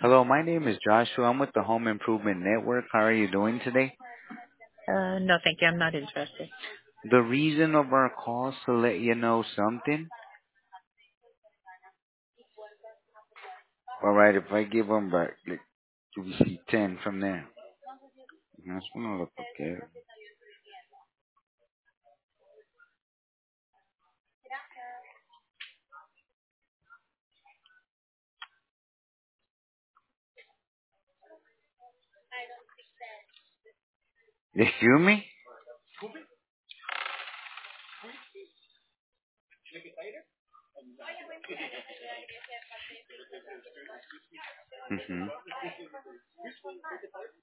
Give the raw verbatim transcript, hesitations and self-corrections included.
Hello, my name is Joshua. I'm with the Home Improvement Network. How are you doing today? Uh, no, thank you. I'm not interested. The reason of our call is to let you know something. All right, if I give them back, like, you will see ten from there. That's one look okay. Excuse me? Mm-hmm.